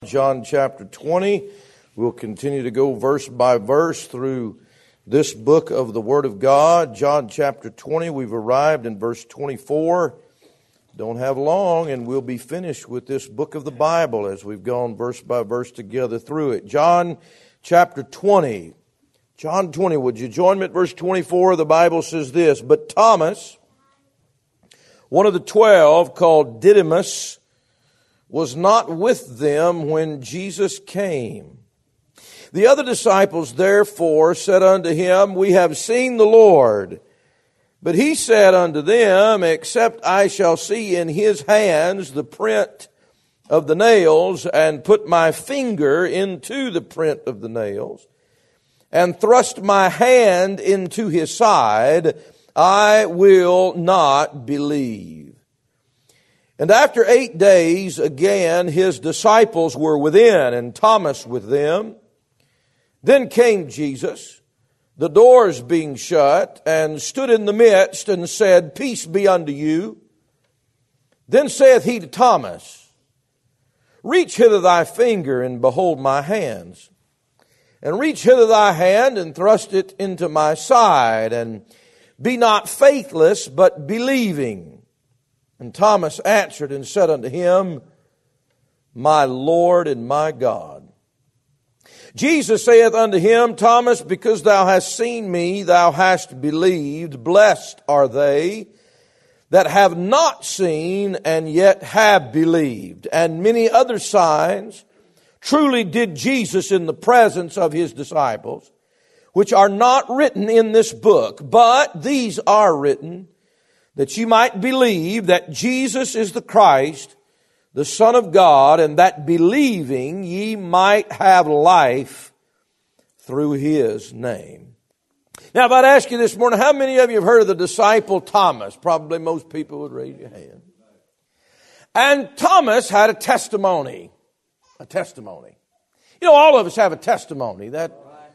John chapter 20. We'll continue to go verse by verse through this book of the Word of God. John chapter 20, we've arrived in verse 24. Don't have long, and we'll be finished with this book of the Bible as we've gone verse by verse together through it. John chapter 20. John 20, would you join me at verse 24? The Bible says this, "But Thomas, one of the 12, called Didymus, was not with them when Jesus came. The other disciples therefore said unto him, We have seen the Lord. But he said unto them, Except I shall see in his hands the print of the nails, and put my finger into the print of the nails, and thrust my hand into his side, I will not believe. And after 8 days, again, his disciples were within, and Thomas with them. Then came Jesus, the doors being shut, and stood in the midst, and said, Peace be unto you. Then saith he to Thomas, Reach hither thy finger, and behold my hands. And reach hither thy hand, and thrust it into my side, and be not faithless, but believing. And Thomas answered and said unto him, My Lord and my God. Jesus saith unto him, Thomas, because thou hast seen me, thou hast believed. Blessed are they that have not seen and yet have believed. And many other signs truly did Jesus in the presence of his disciples, which are not written in this book, but these are written, that ye might believe that Jesus is the Christ, the Son of God, and that believing ye might have life through his name. Now, if I'd ask you this morning, how many of you have heard of the disciple Thomas? Probably most people would raise your hand. And Thomas had a testimony. A testimony. You know, all of us have a testimony. But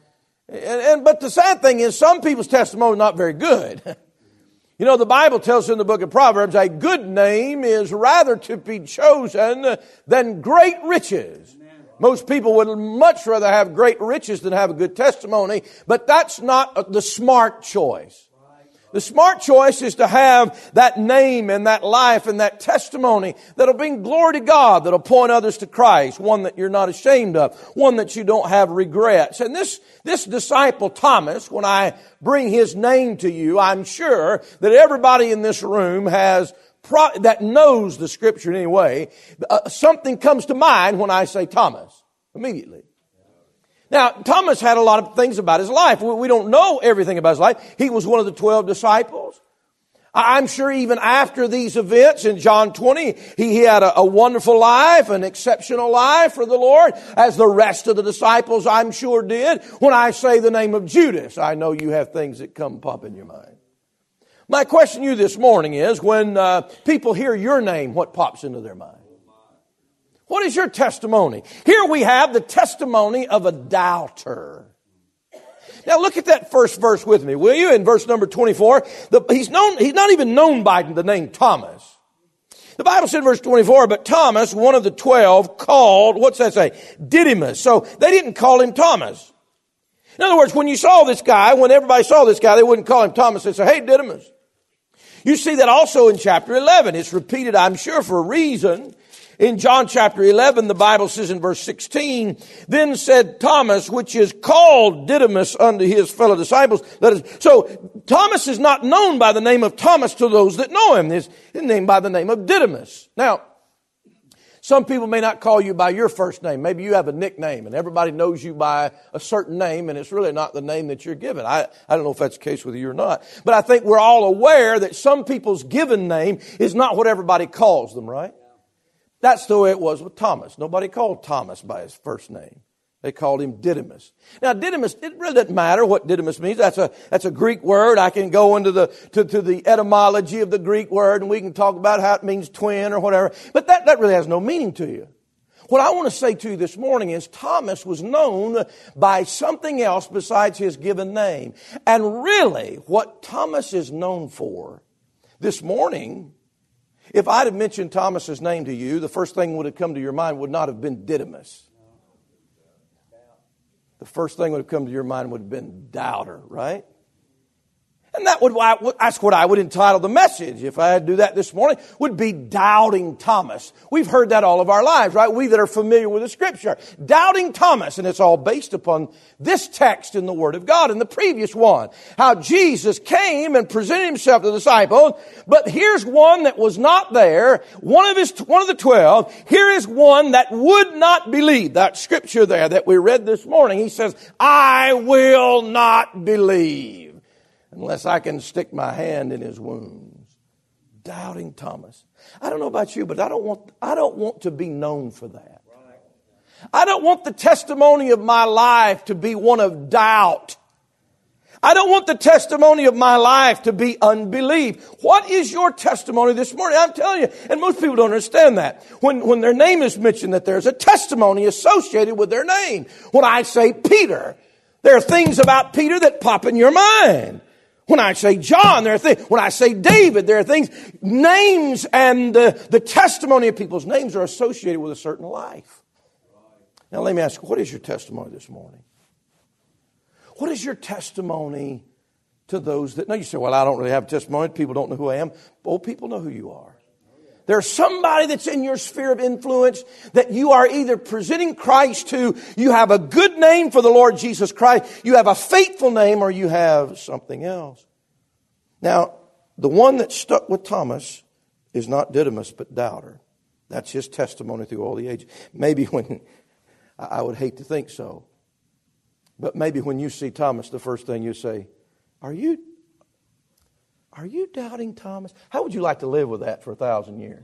the sad thing is, some people's testimony is not very good. You know, the Bible tells us in the book of Proverbs, a good name is rather to be chosen than great riches. Most people would much rather have great riches than have a good testimony, but that's not the smart choice. The smart choice is to have that name and that life and that testimony that'll bring glory to God, that'll point others to Christ, one that you're not ashamed of, one that you don't have regrets. And this disciple Thomas, when I bring his name to you, I'm sure that everybody in this room has that knows the Scripture in any way. Something comes to mind when I say Thomas immediately. Now, Thomas had a lot of things about his life. We don't know everything about his life. He was one of the 12 disciples. I'm sure even after these events in John 20, he had a wonderful life, an exceptional life for the Lord, as the rest of the disciples I'm sure did. When I say the name of Judas, I know you have things that come pop in your mind. My question to you this morning is, when people hear your name, what pops into their mind? What is your testimony? Here we have the testimony of a doubter. Now look at that first verse with me, will you? In verse number 24, he's not even known by the name Thomas. The Bible said in verse 24, but Thomas, one of the 12, called, what's that say? Didymus. So they didn't call him Thomas. In other words, when you saw this guy, when everybody saw this guy, they wouldn't call him Thomas. They'd say, Hey, Didymus. You see that also in chapter 11. It's repeated, I'm sure, for a reason. In John chapter 11, the Bible says in verse 16, Then said Thomas, which is called Didymus, unto his fellow disciples. So Thomas is not known by the name of Thomas to those that know him. He's named by the name of Didymus. Now, some people may not call you by your first name. Maybe you have a nickname and everybody knows you by a certain name and it's really not the name that you're given. I don't know if that's the case with you or not. But I think we're all aware that some people's given name is not what everybody calls them, right? That's the way it was with Thomas. Nobody called Thomas by his first name. They called him Didymus. Now, Didymus, it really doesn't matter what Didymus means. That's a Greek word. I can go into the etymology of the Greek word, and we can talk about how it means twin or whatever. But that really has no meaning to you. What I want to say to you this morning is Thomas was known by something else besides his given name. And really, what Thomas is known for this morning If I'd have mentioned Thomas's name to you, the first thing would have come to your mind would not have been Didymus. The first thing would have come to your mind would have been doubter, right? And that's what I would entitle the message, if I had to do that this morning, would be Doubting Thomas. We've heard that all of our lives, right? We that are familiar with the Scripture. Doubting Thomas, and it's all based upon this text in the Word of God and the previous one. How Jesus came and presented Himself to the disciples, but here's one that was not there, one of the 12. Here is one that would not believe. That Scripture there that we read this morning, he says, I will not believe unless I can stick my hand in His wounds. Doubting Thomas. I don't know about you, but I don't want to be known for that. I don't want the testimony of my life to be one of doubt. I don't want the testimony of my life to be unbelief. What is your testimony this morning? I'm telling you, and most people don't understand that. When their name is mentioned, that there's a testimony associated with their name. When I say Peter, there are things about Peter that pop in your mind. When I say John, there are things. When I say David, there are things. Names and the testimony of people's names are associated with a certain life. Now let me ask you, what is your testimony this morning? What is your testimony to those that know? You say, well, I don't really have a testimony. People don't know who I am. Oh, people know who you are. There's somebody that's in your sphere of influence that you are either presenting Christ to, you have a good name for the Lord Jesus Christ, you have a faithful name, or you have something else. Now, the one that stuck with Thomas is not Didymus, but doubter. That's his testimony through all the ages. Maybe when, I would hate to think so, but maybe when you see Thomas, the first thing you say, Are you doubting Thomas? How would you like to live with that for 1,000 years?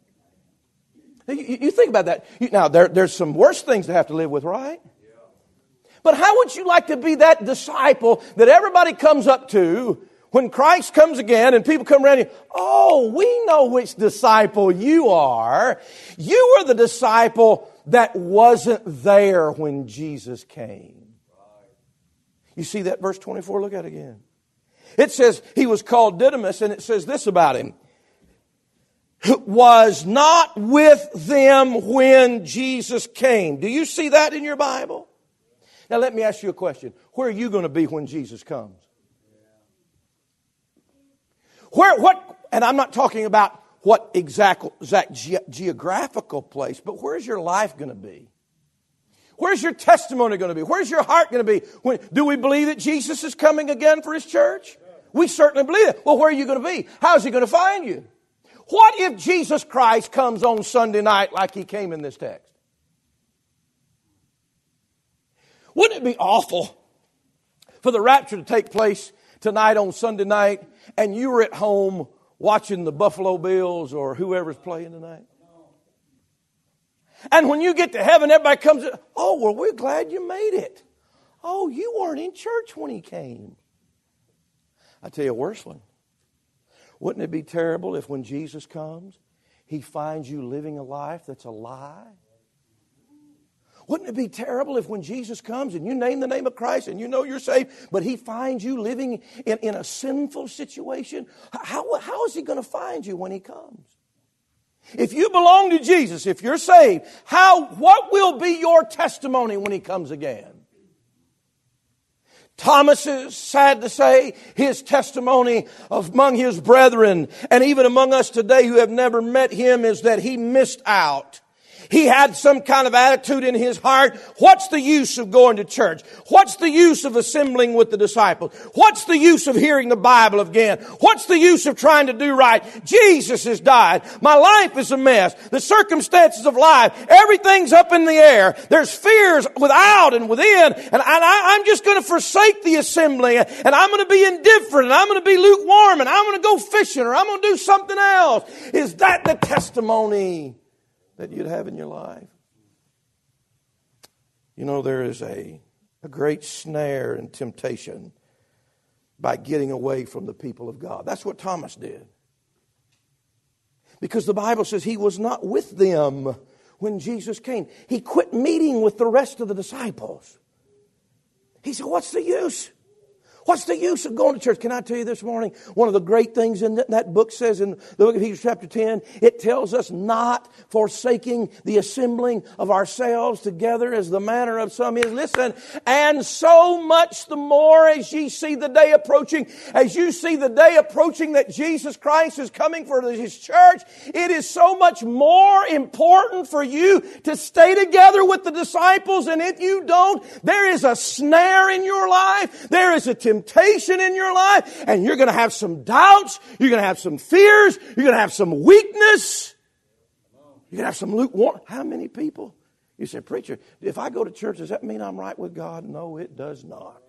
You think about that. Now, there's some worse things to have to live with, right? But how would you like to be that disciple that everybody comes up to when Christ comes again and people come around you? Oh, we know which disciple you are. You are the disciple that wasn't there when Jesus came. You see that verse 24? Look at it again. It says he was called Didymus, and it says this about him. Was not with them when Jesus came. Do you see that in your Bible? Now let me ask you a question. Where are you going to be when Jesus comes? And I'm not talking about what exact geographical place, but where's your life going to be? Where's your testimony going to be? Where's your heart going to be? Do we believe that Jesus is coming again for His church? We certainly believe it. Well, where are you going to be? How is He going to find you? What if Jesus Christ comes on Sunday night like He came in this text? Wouldn't it be awful for the rapture to take place tonight on Sunday night and you were at home watching the Buffalo Bills or whoever's playing tonight? And when you get to heaven, everybody comes, oh, well, we're glad you made it. Oh, you weren't in church when He came. I tell you a worse one. Wouldn't it be terrible if when Jesus comes, He finds you living a life that's a lie? Wouldn't it be terrible if when Jesus comes and you name the name of Christ and you know you're saved, but He finds you living in a sinful situation? How is He going to find you when He comes? If you belong to Jesus, if you're saved, what will be your testimony when He comes again? Thomas is, sad to say, his testimony among his brethren and even among us today who have never met Him is that he missed out. He had some kind of attitude in his heart. What's the use of going to church? What's the use of assembling with the disciples? What's the use of hearing the Bible again? What's the use of trying to do right? Jesus has died. My life is a mess. The circumstances of life, everything's up in the air. There's fears without and within. And I'm just going to forsake the assembly. And I'm going to be indifferent. And I'm going to be lukewarm. And I'm going to go fishing. Or I'm going to do something else. Is that the testimony that you'd have in your life? You know, there is a great snare and temptation by getting away from the people of God. That's what Thomas did. Because the Bible says he was not with them when Jesus came. He quit meeting with the rest of the disciples. He said, what's the use? What's the use of going to church? Can I tell you this morning, one of the great things in that book says in the book of Hebrews chapter 10, it tells us not forsaking the assembling of ourselves together as the manner of some is. Listen, and so much the more as ye see the day approaching, as you see the day approaching that Jesus Christ is coming for His church, it is so much more important for you to stay together with the disciples. And if you don't, there is a snare in your life. There is a temptation in your life, and you're going to have some doubts, you're going to have some fears, you're going to have some weakness, you're going to have some lukewarm. How many people? You say, preacher, if I go to church, does that mean I'm right with God? No, it does not.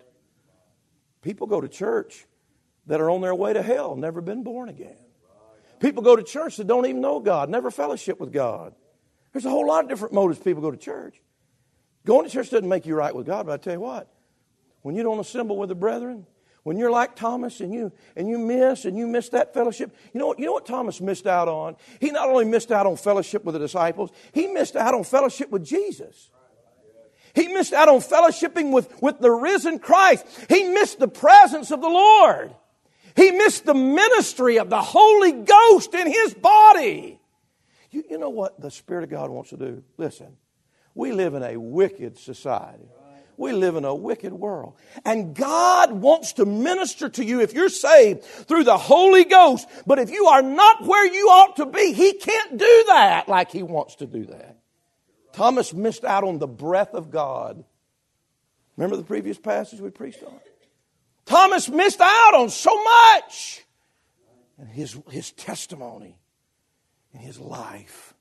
People go to church that are on their way to hell, never been born again. People go to church that don't even know God, never fellowship with God. There's a whole lot of different motives people go to church. Going to church doesn't make you right with God, but I tell you what, when you don't assemble with the brethren, when you're like Thomas and you miss that fellowship, you know what Thomas missed out on? He not only missed out on fellowship with the disciples, he missed out on fellowship with Jesus. He missed out on fellowshipping with the risen Christ. He missed the presence of the Lord. He missed the ministry of the Holy Ghost in his body. You know what the Spirit of God wants to do? Listen, we live in a wicked society. We live in a wicked world. And God wants to minister to you if you're saved through the Holy Ghost. But if you are not where you ought to be, He can't do that like He wants to do that. Thomas missed out on the breath of God. Remember the previous passage we preached on? Thomas missed out on so much. And his testimony and his life.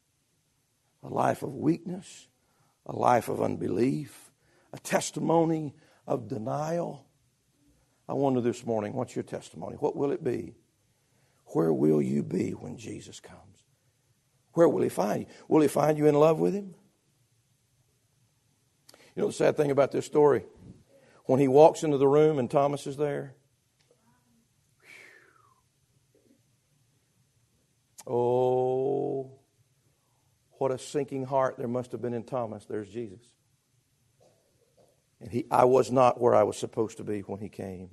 A life of weakness. A life of unbelief. A testimony of denial. I wonder this morning, what's your testimony? What will it be? Where will you be when Jesus comes? Where will He find you? Will He find you in love with Him? You know the sad thing about this story? When He walks into the room and Thomas is there. Oh, what a sinking heart there must have been in Thomas. There's Jesus. And I was not where I was supposed to be when He came.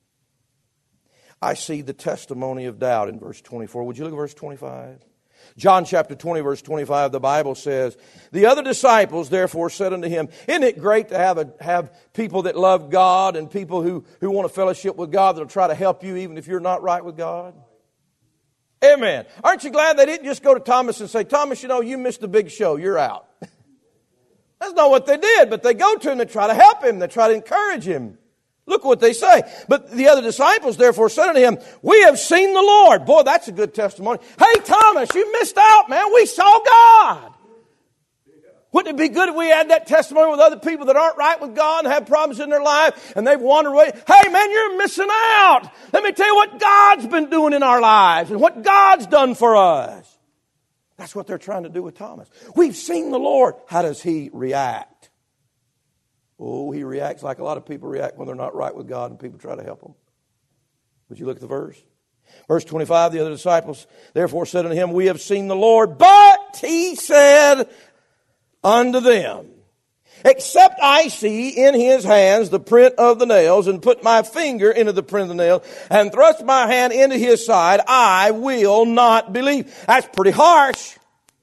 I see the testimony of doubt in verse 24. Would you look at verse 25? John chapter 20, verse 25, the Bible says, the other disciples therefore said unto Him, isn't it great to have people that love God and people who want to fellowship with God that will try to help you even if you're not right with God? Amen. Aren't you glad they didn't just go to Thomas and say, Thomas, you missed the big show. You're out. That's not what they did, but they go to him, they try to help him, they try to encourage him. Look what they say. But the other disciples therefore said unto Him, we have seen the Lord. Boy, that's a good testimony. Hey, Thomas, you missed out, man. We saw God. Wouldn't it be good if we had that testimony with other people that aren't right with God and have problems in their life and they've wandered away? Hey, man, you're missing out. Let me tell you what God's been doing in our lives and what God's done for us. That's what they're trying to do with Thomas. We've seen the Lord. How does he react? Oh, he reacts like a lot of people react when they're not right with God and people try to help them. Would you look at the verse? Verse 25, the other disciples therefore said unto Him, we have seen the Lord. But He said unto them, except I see in His hands the print of the nails, and put my finger into the print of the nail, and thrust my hand into His side, I will not believe. That's pretty harsh.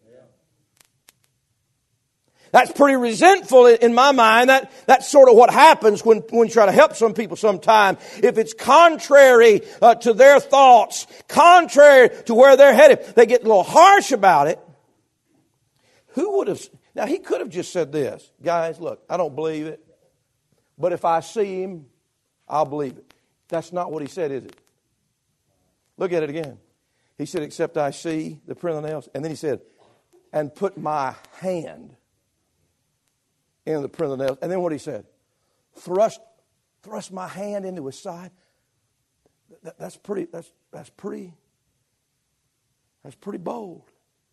That's pretty resentful in my mind. That's sort of what happens when you try to help some people sometime. If it's contrary to their thoughts, contrary to where they're headed, they get a little harsh about it. Who would have... Now, he could have just said this. Guys, look, I don't believe it. But if I see Him, I'll believe it. That's not what he said, is it? Look at it again. He said, except I see the print of the nails. And then he said, and put my hand in the print of the nails. And then what he said? Thrust my hand into His side. That's pretty bold.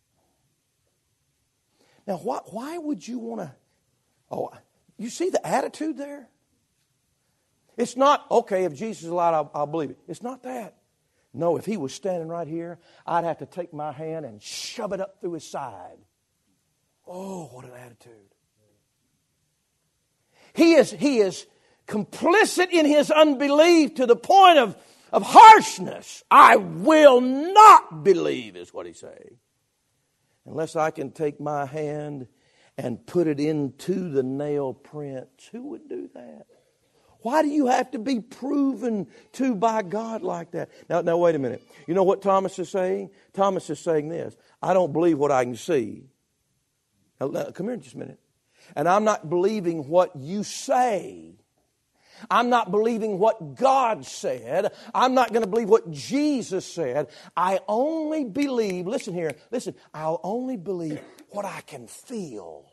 Now, why would you want to... Oh, you see the attitude there? It's not, okay, if Jesus is alive, I'll believe it. It's not that. No, if He was standing right here, I'd have to take my hand and shove it up through His side. Oh, what an attitude. He is complicit in his unbelief to the point of harshness. I will not believe, is what he's saying, unless I can take my hand and put it into the nail prints. Who would do that? Why do you have to be proven to by God like that? Now wait a minute. You know what Thomas is saying? Thomas is saying this. I don't believe what I can see. Now, come here just a minute. And I'm not believing what you say. I'm not believing what God said. I'm not going to believe what Jesus said. I only believe, listen here, listen, I'll only believe what I can feel.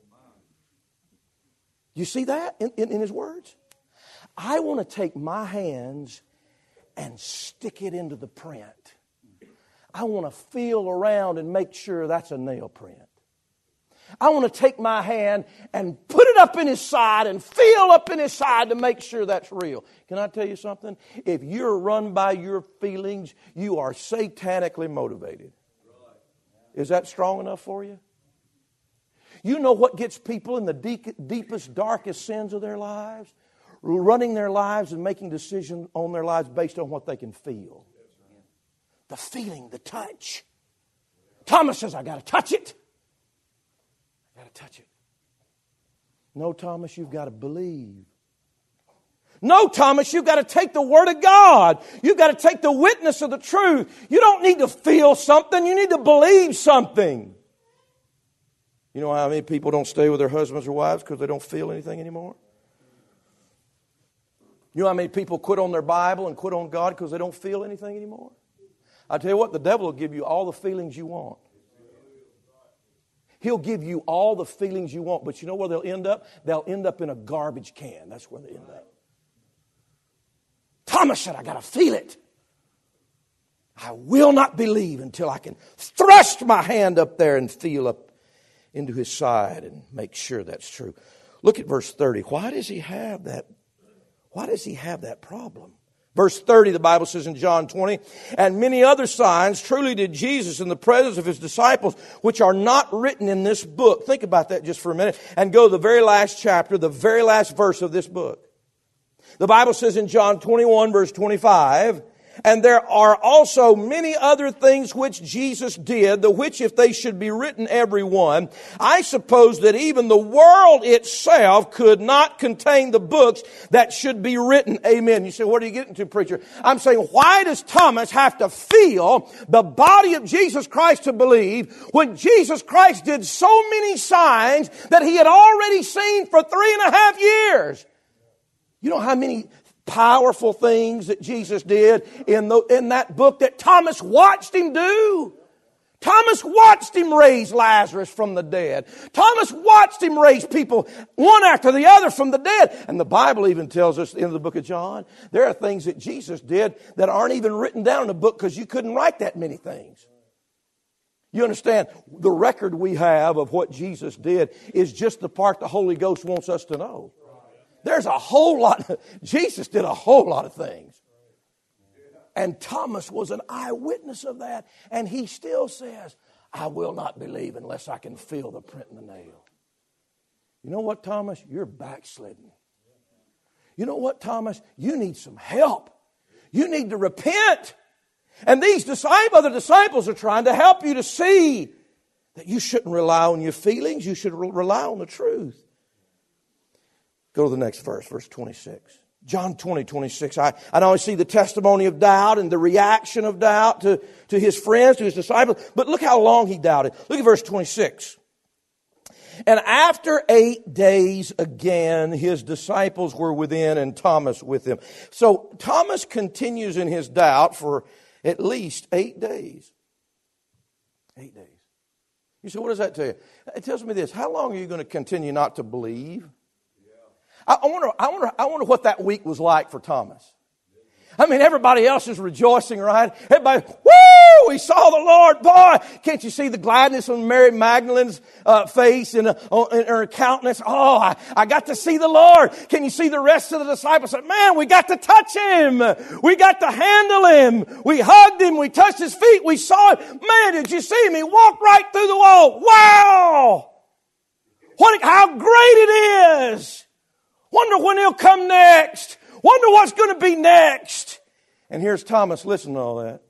You see that in his words? I want to take my hands and stick it into the print. I want to feel around and make sure that's a nail print. I want to take my hand and put it up in his side and feel up in his side to make sure that's real. Can I tell you something? If you're run by your feelings, you are satanically motivated. Is that strong enough for you? You know what gets people in the deepest, darkest sins of their lives? Running their lives and making decisions on their lives based on what they can feel. The feeling, the touch. Thomas says, I got to touch it. I got to touch it. No, Thomas, you've got to believe. No, Thomas, you've got to take the Word of God. You've got to take the witness of the truth. You don't need to feel something. You need to believe something. You know how many people don't stay with their husbands or wives because they don't feel anything anymore? You know how many people quit on their Bible and quit on God because they don't feel anything anymore? I tell you what, the devil will give you all the feelings you want. He'll give you all the feelings you want, but you know where they'll end up? They'll end up in a garbage can. That's where they end up. Thomas said, I got to feel it. I will not believe until I can thrust my hand up there and feel up into his side and make sure that's true. Look at verse 30. Why does he have that? Why does he have that problem? Verse 30, the Bible says in John 20, and many other signs truly did Jesus in the presence of his disciples, which are not written in this book. Think about that just for a minute and go to the very last chapter, the very last verse of this book. The Bible says in John 21, verse 25, and there are also many other things which Jesus did, the which if they should be written every one, I suppose that even the world itself could not contain the books that should be written. Amen. You say, what are you getting to, preacher? I'm saying, why does Thomas have to feel the body of Jesus Christ to believe when Jesus Christ did so many signs that he had already seen for 3.5 years? You know how many powerful things that Jesus did in that book that Thomas watched him do? Thomas watched him raise Lazarus from the dead. Thomas watched him raise people one after the other from the dead. And the Bible even tells us in the book of John, there are things that Jesus did that aren't even written down in a book because you couldn't write that many things. You understand, the record we have of what Jesus did is just the part the Holy Ghost wants us to know. There's a whole lot. Jesus did a whole lot of things. And Thomas was an eyewitness of that. And he still says, I will not believe unless I can feel the print in the nail. You know what, Thomas? You're backslidden. You know what, Thomas? You need some help. You need to repent. And these other disciples are trying to help you to see that you shouldn't rely on your feelings. You should rely on the truth. Go to the next verse, verse 26. John 20, 26. I always see the testimony of doubt and the reaction of doubt to his friends, to his disciples. But look how long he doubted. Look at verse 26. And after 8 days again, his disciples were within and Thomas with him. So Thomas continues in his doubt for at least 8 days. 8 days. You say, what does that tell you? It tells me this. How long are you going to continue not to believe? I wonder what that week was like for Thomas. I mean, everybody else is rejoicing, right? Everybody, woo! We saw the Lord. Boy, can't you see the gladness on Mary Magdalene's face and in her countenance? Oh, I got to see the Lord. Can you see the rest of the disciples? Man, we got to touch him. We got to handle him. We hugged him. We touched his feet. We saw him. Man, did you see him? He walked right through the wall. Wow! How great it is! Wonder when He'll come next. Wonder what's going to be next. And here's Thomas listening to all that.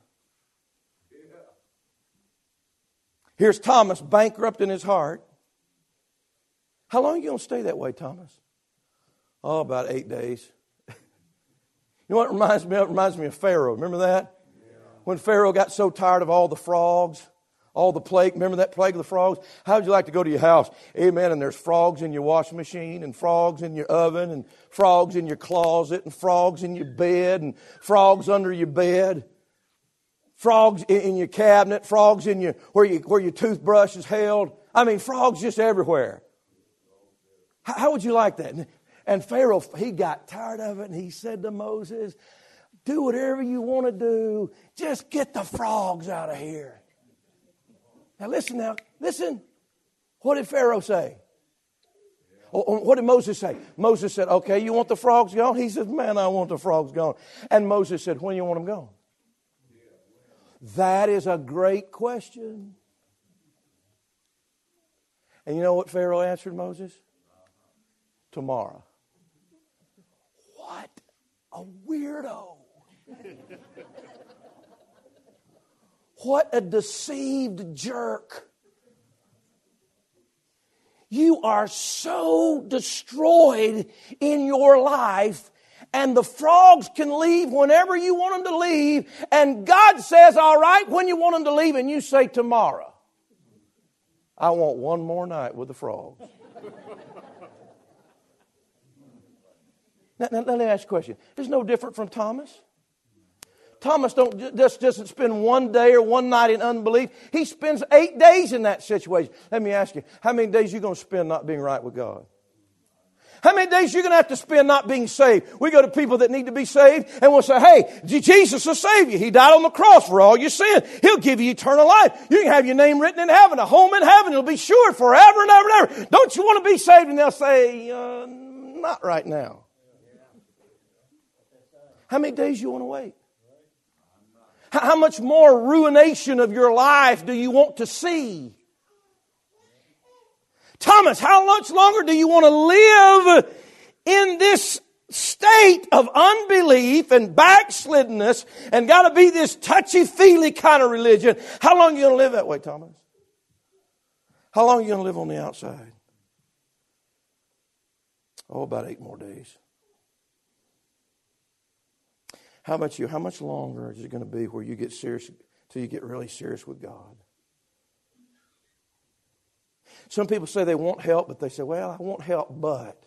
Here's Thomas bankrupt in his heart. How long are you going to stay that way, Thomas? Oh, about 8 days. You know what it reminds me of? It reminds me of Pharaoh. Remember that? Yeah. When Pharaoh got so tired of all the frogs, all the plague. Remember that plague of the frogs? How would you like to go to your house? Amen. And there's frogs in your washing machine, and frogs in your oven, and frogs in your closet, and frogs in your bed, and frogs under your bed. Frogs in your cabinet, frogs in your where your toothbrush is held. I mean, frogs just everywhere. How would you like that? And Pharaoh, he got tired of it, and he said to Moses, do whatever you want to do. Just get the frogs out of here. Now listen. What did Pharaoh say? What did Moses say? Moses said, okay, you want the frogs gone? He said, man, I want the frogs gone. And Moses said, when do you want them gone? That is a great question. And you know what Pharaoh answered Moses? Tomorrow. What a weirdo. What a deceived jerk. You are so destroyed in your life, and the frogs can leave whenever you want them to leave, and God says, all right, when you want them to leave, and you say tomorrow. I want one more night with the frogs. Now, let me ask you a question. It's no different from Thomas. Thomas doesn't spend one day or one night in unbelief. He spends 8 days in that situation. Let me ask you, how many days are you going to spend not being right with God? How many days are you going to have to spend not being saved? We go to people that need to be saved, and we'll say, hey, Jesus will save you. He died on the cross for all your sin. He'll give you eternal life. You can have your name written in heaven, a home in heaven. It'll be sure forever and ever and ever. Don't you want to be saved? And they'll say, not right now. How many days you want to wait? How much more ruination of your life do you want to see? Thomas, how much longer do you want to live in this state of unbelief and backsliddenness and got to be this touchy-feely kind of religion? How long are you going to live that way, Thomas? How long are you going to live on the outside? Oh, about 8 more days. How much longer is it going to be where you get serious till you get really serious with God? Some people say they want help, but they say, well, I want help, but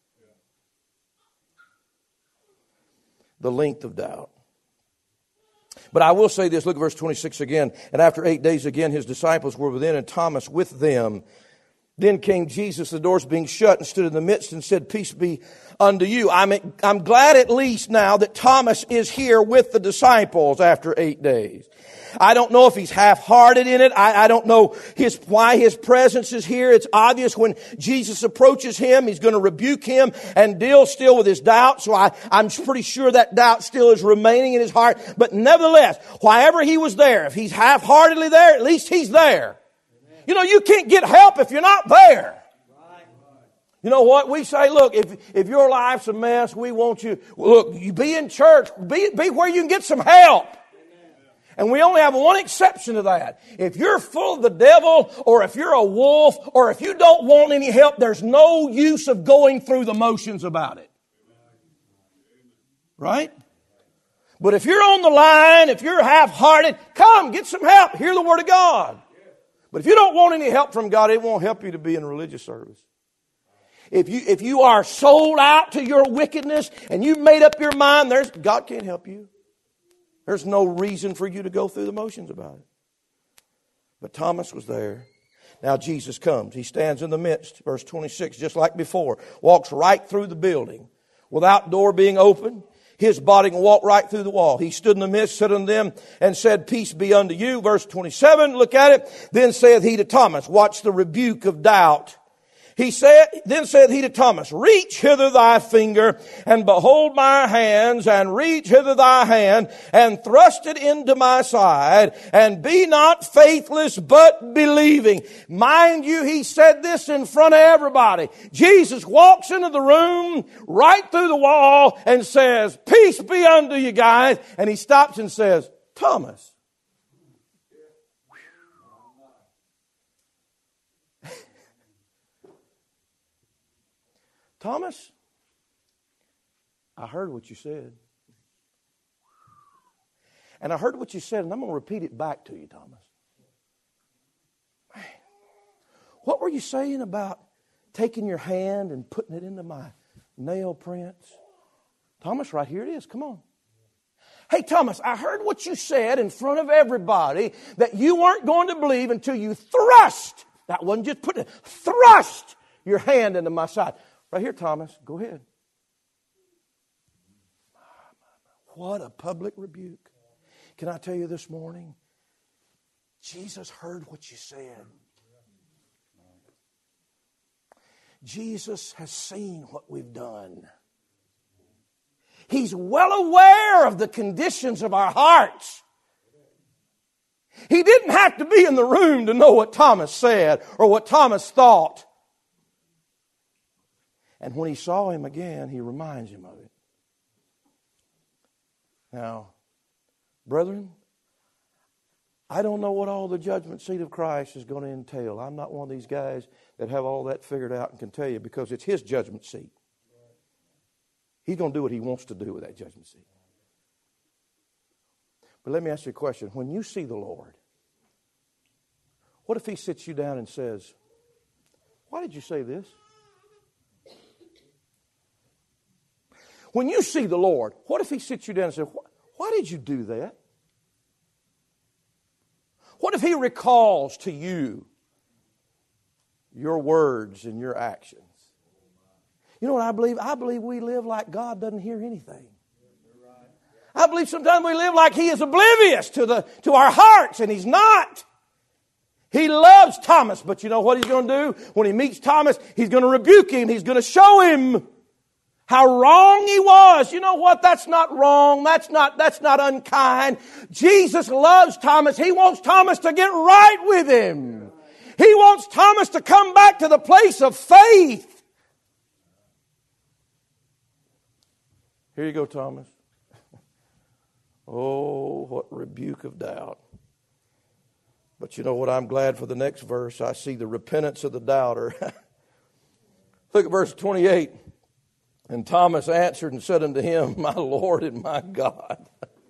the length of doubt. But I will say this, look at verse 26 again. And after 8 days again, his disciples were within, and Thomas with them. Then came Jesus, the doors being shut, and stood in the midst and said, peace be unto you. I'm glad at least now that Thomas is here with the disciples after 8 days. I don't know if he's half-hearted in it. I don't know why his presence is here. It's obvious when Jesus approaches him, he's going to rebuke him and deal still with his doubt. So I'm pretty sure that doubt still is remaining in his heart. But nevertheless, wherever he was there, if he's half-heartedly there, at least he's there. You know, you can't get help if you're not there. You know what? We say, look, if your life's a mess, we want you, look, you be in church, be where you can get some help. And we only have one exception to that. If you're full of the devil, or if you're a wolf, or if you don't want any help, there's no use of going through the motions about it. Right? But if you're on the line, if you're half-hearted, come, get some help. Hear the Word of God. But if you don't want any help from God, it won't help you to be in a religious service. If you are sold out to your wickedness and you've made up your mind, God can't help you. There's no reason for you to go through the motions about it. But Thomas was there. Now Jesus comes. He stands in the midst, verse 26, just like before. Walks right through the building without door being open. His body can walk right through the wall. He stood in the midst, said unto them, and said, peace be unto you. Verse 27, look at it. Then saith he to Thomas, watch the rebuke of doubt. Then said he to Thomas, reach hither thy finger, and behold my hands, and reach hither thy hand, and thrust it into my side, and be not faithless, but believing. Mind you, he said this in front of everybody. Jesus walks into the room, right through the wall, and says, peace be unto you guys. And he stops and says, Thomas. Thomas, I heard what you said. And I heard what you said, and I'm going to repeat it back to you, Thomas. Man, what were you saying about taking your hand and putting it into my nail prints? Thomas, right here it is. Come on. Hey, Thomas, I heard what you said in front of everybody that you weren't going to believe until you thrust. That wasn't just put it. Thrust your hand into my side. Right here, Thomas. Go ahead. What a public rebuke. Can I tell you this morning? Jesus heard what you said. Jesus has seen what we've done. He's well aware of the conditions of our hearts. He didn't have to be in the room to know what Thomas said or what Thomas thought. And when he saw him again, he reminds him of it. Now, brethren, I don't know what all the judgment seat of Christ is going to entail. I'm not one of these guys that have all that figured out and can tell you, because it's His judgment seat. He's going to do what He wants to do with that judgment seat. But let me ask you a question. When you see the Lord, what if He sits you down and says, why did you say this? When you see the Lord, what if He sits you down and says, why did you do that? What if He recalls to you your words and your actions? You know what I believe? I believe we live like God doesn't hear anything. I believe sometimes we live like He is oblivious to our hearts, and He's not. He loves Thomas, but you know what He's going to do? When He meets Thomas, He's going to rebuke him. He's going to show him how wrong he was. You know what? That's not wrong. That's not unkind. Jesus loves Thomas. He wants Thomas to get right with Him. He wants Thomas to come back to the place of faith. Here you go, Thomas. Oh, what rebuke of doubt. But you know what? I'm glad for the next verse. I see the repentance of the doubter. Look at verse 28. And Thomas answered and said unto Him, my Lord and my God.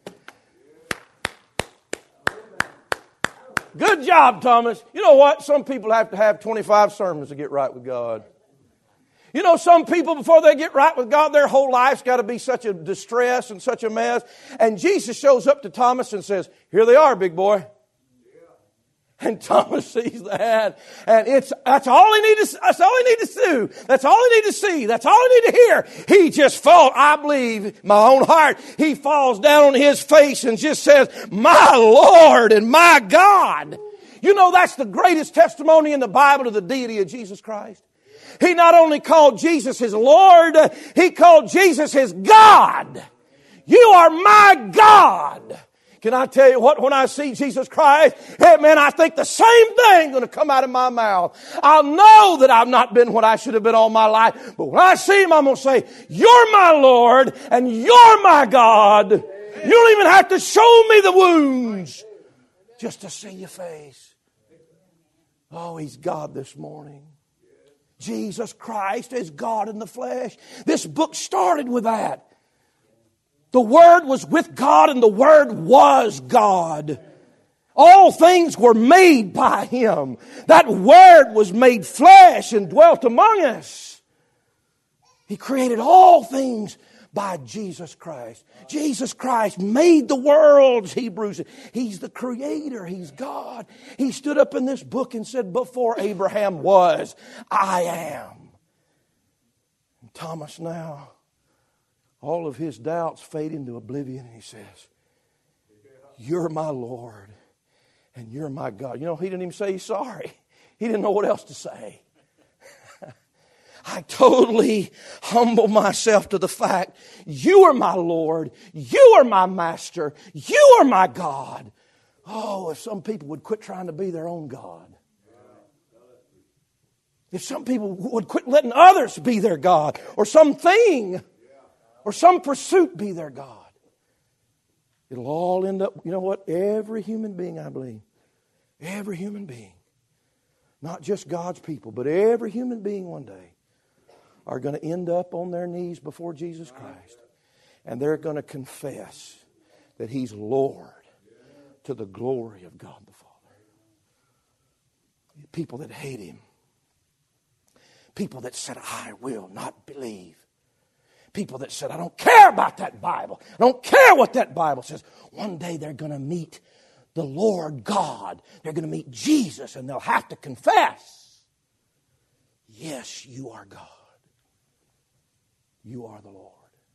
Good job, Thomas. You know what? Some people have to have 25 sermons to get right with God. You know, some people, before they get right with God, their whole life's got to be such a distress and such a mess. And Jesus shows up to Thomas and says, here they are, big boy. And Thomas sees that, and that's all he needed to do. That's all he needed to see. That's all he needed to hear. He just falls, I believe, my own heart, he falls down on his face and just says, my Lord and my God. You know, that's the greatest testimony in the Bible to the deity of Jesus Christ. He not only called Jesus His Lord, He called Jesus His God. You are my God. Can I tell you what, when I see Jesus Christ, hey man, I think the same thing going to come out of my mouth. I'll know that I've not been what I should have been all my life. But when I see Him, I'm going to say, you're my Lord and you're my God. You don't even have to show me the wounds just to see your face. Oh, He's God this morning. Jesus Christ is God in the flesh. This book started with that. The Word was with God, and the Word was God. All things were made by Him. That Word was made flesh and dwelt among us. He created all things by Jesus Christ. Jesus Christ made the worlds, Hebrews. He's the Creator. He's God. He stood up in this book and said, before Abraham was, I am. And Thomas now, all of his doubts fade into oblivion, and he says, you're my Lord and you're my God. You know, he didn't even say he's sorry. He didn't know what else to say. I totally humble myself to the fact, you are my Lord, you are my Master, you are my God. Oh, if some people would quit trying to be their own God. If some people would quit letting others be their God, or something, or some pursuit be their God. It'll all end up, you know what? Every human being, I believe, every human being, not just God's people, but every human being one day are going to end up on their knees before Jesus Christ. And they're going to confess that He's Lord to the glory of God the Father. People that hate Him. People that said, I will not believe. People that said, I don't care about that Bible. I don't care what that Bible says. One day they're going to meet the Lord God. They're going to meet Jesus, and they'll have to confess, yes, you are God. You are the Lord.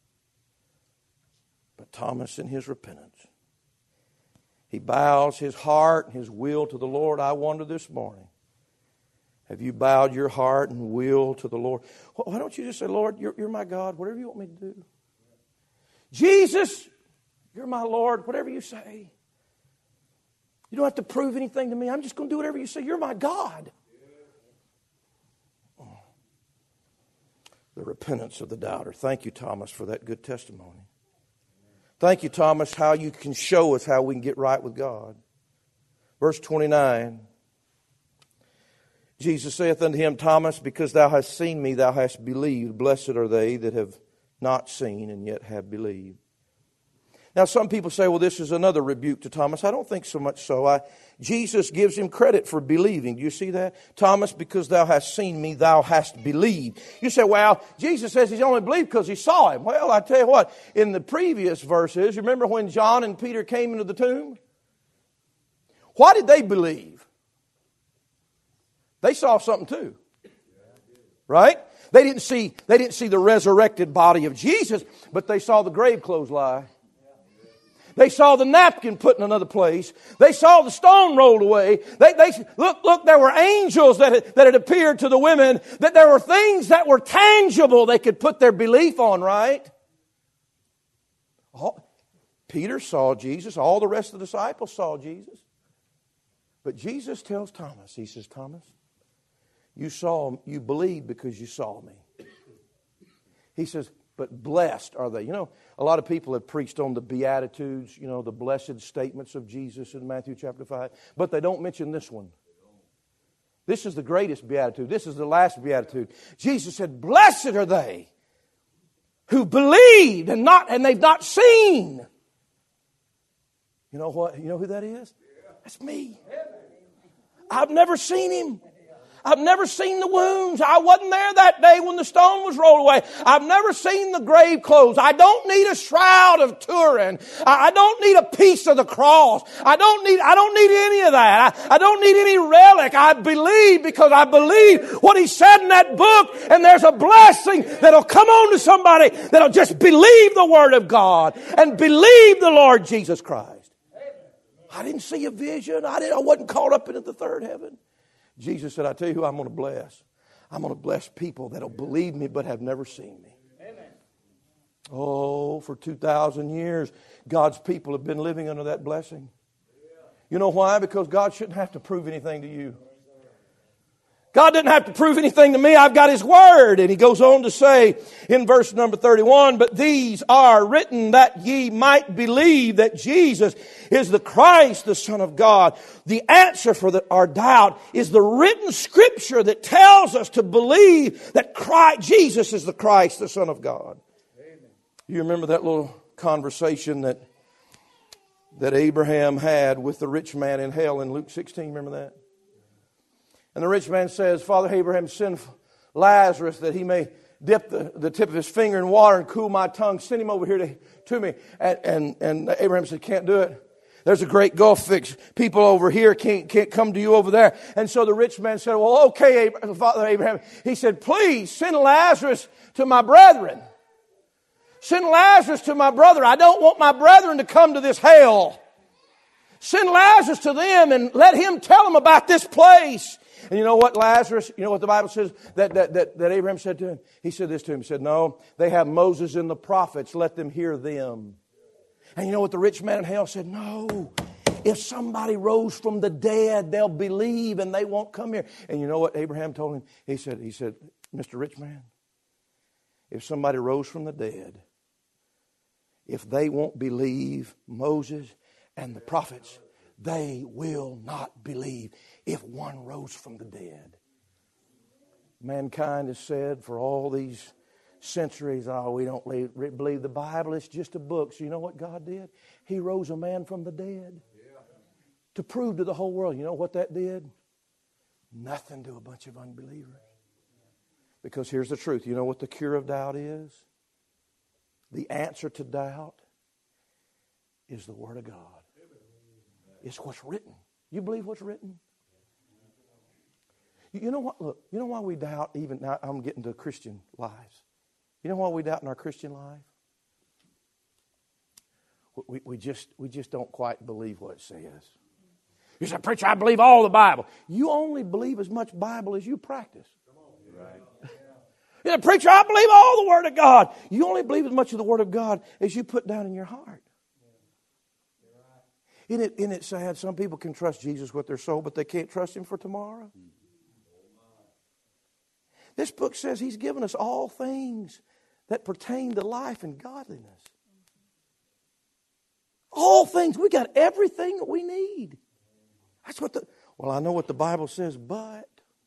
But Thomas, in his repentance, he bows his heart and his will to the Lord. I wonder this morning, have you bowed your heart and will to the Lord? Why don't you just say, Lord, you're my God, whatever you want me to do. Jesus, you're my Lord, whatever you say. You don't have to prove anything to me. I'm just going to do whatever you say. You're my God. The repentance of the doubter. Thank you, Thomas, for that good testimony. Thank you, Thomas, how you can show us how we can get right with God. Verse 29. Jesus saith unto him, Thomas, because thou hast seen me, thou hast believed. Blessed are they that have not seen and yet have believed. Now, some people say, well, this is another rebuke to Thomas. I don't think so much so. Jesus gives him credit for believing. Do you see that? Thomas, because thou hast seen me, thou hast believed. You say, well, Jesus says he's only believed because he saw him. Well, I tell you what, in the previous verses, remember when John and Peter came into the tomb? Why did they believe? They saw something too. Right? They didn't see the resurrected body of Jesus, but they saw the grave clothes lie. They saw the napkin put in another place. They saw the stone rolled away. Look, there were angels that had appeared to the women. That there were things that were tangible they could put their belief on, right? Peter saw Jesus. All the rest of the disciples saw Jesus. But Jesus tells Thomas, he says, Thomas, you believed because you saw me. He says, but blessed are they. You know, a lot of people have preached on the Beatitudes, you know, the blessed statements of Jesus in Matthew chapter 5. But they don't mention this one. This is the greatest Beatitude. This is the last Beatitude. Jesus said, blessed are they who believed and they've not seen. You know what? You know who that is? That's me. I've never seen Him. I've never seen the wounds. I wasn't there that day when the stone was rolled away. I've never seen the grave clothes. I don't need a shroud of Turin. I don't need a piece of the cross. I don't need any of that. I don't need any relic. I believe because I believe what He said in that book, and there's a blessing that'll come on to somebody that'll just believe the Word of God and believe the Lord Jesus Christ. I didn't see a vision. I wasn't caught up into the third heaven. Jesus said, I tell you who I'm going to bless. I'm going to bless people that will believe me but have never seen me. Amen. Oh, for 2,000 years, God's people have been living under that blessing. You know why? Because God shouldn't have to prove anything to you. God didn't have to prove anything to me. I've got His Word. And He goes on to say in verse number 31, but these are written that ye might believe that Jesus is the Christ, the Son of God. The answer for our doubt is the written Scripture that tells us to believe that Jesus is the Christ, the Son of God. Amen. You remember that little conversation that Abraham had with the rich man in hell in Luke 16? Remember that? And the rich man says, Father Abraham, send Lazarus that he may dip the tip of his finger in water and cool my tongue. Send him over here to me. And Abraham said, can't do it. There's a great gulf fixed. People over here can't come to you over there. And so the rich man said, well, okay, Father Abraham. He said, please send Lazarus to my brethren. Send Lazarus to my brother. I don't want my brethren to come to this hell. Send Lazarus to them and let him tell them about this place. And you know what, Lazarus, you know what the Bible says that Abraham said to him? He said this to him. He said, no, they have Moses and the prophets. Let them hear them. And you know what the rich man in hell said? No. If somebody rose from the dead, they'll believe and they won't come here. And you know what Abraham told him? He said, Mr. Rich Man, if somebody rose from the dead, if they won't believe Moses and the prophets, they will not believe if one rose from the dead. Mankind has said for all these centuries, we don't believe the Bible, it's just a book. So you know what God did? He rose a man from the dead to prove to the whole world. You know what that did? Nothing to a bunch of unbelievers. Because here's the truth. You know what the cure of doubt is? The answer to doubt is the Word of God. It's what's written. You believe what's written? You know what? Look, you know why we doubt even now? I'm getting to Christian lives. You know why we doubt in our Christian life? We just don't quite believe what it says. You say, preacher, I believe all the Bible. You only believe as much Bible as you practice. Right. You say, preacher, I believe all the Word of God. You only believe as much of the Word of God as you put down in your heart. Isn't it sad? Some people can trust Jesus with their soul, but they can't trust Him for tomorrow. This book says He's given us all things that pertain to life and godliness. All things. We got everything that we need. That's what I know what the Bible says, but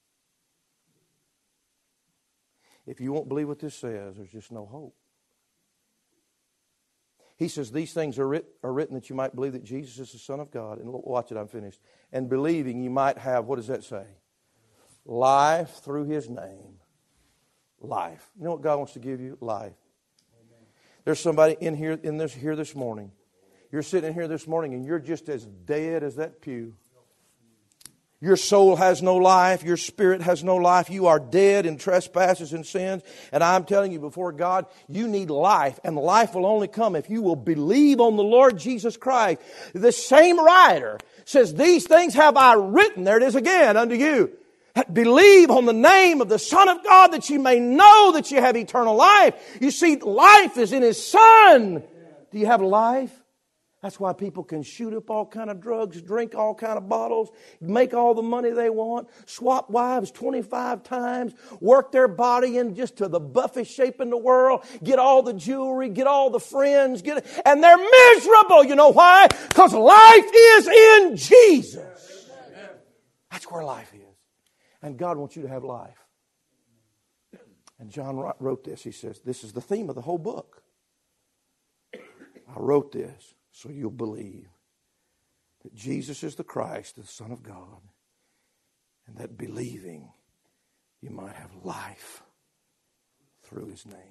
if you won't believe what this says, there's just no hope. He says these things are written that you might believe that Jesus is the Son of God. And watch it, I'm finished. And believing you might have, what does that say? Life through His name. Life. You know what God wants to give you? Life. Amen. There's somebody here this morning. You're sitting in here this morning and you're just as dead as that pew. Your soul has no life. Your spirit has no life. You are dead in trespasses and sins. And I'm telling you, before God, you need life. And life will only come if you will believe on the Lord Jesus Christ. The same writer says, these things have I written, there it is again, unto you. Believe on the name of the Son of God that you may know that you have eternal life. You see, life is in His Son. Do you have life? That's why people can shoot up all kind of drugs, drink all kind of bottles, make all the money they want, swap wives 25 times, work their body in just to the buffest shape in the world, get all the jewelry, get all the friends, and they're miserable. You know why? Because life is in Jesus. That's where life is. And God wants you to have life. And John wrote this. He says, this is the theme of the whole book. I wrote this so you'll believe that Jesus is the Christ, the Son of God, and that believing you might have life through His name.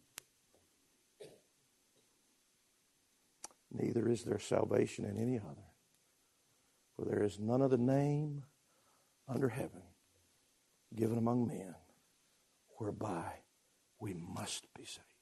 Neither is there salvation in any other, for there is none other name under heaven given among men whereby we must be saved.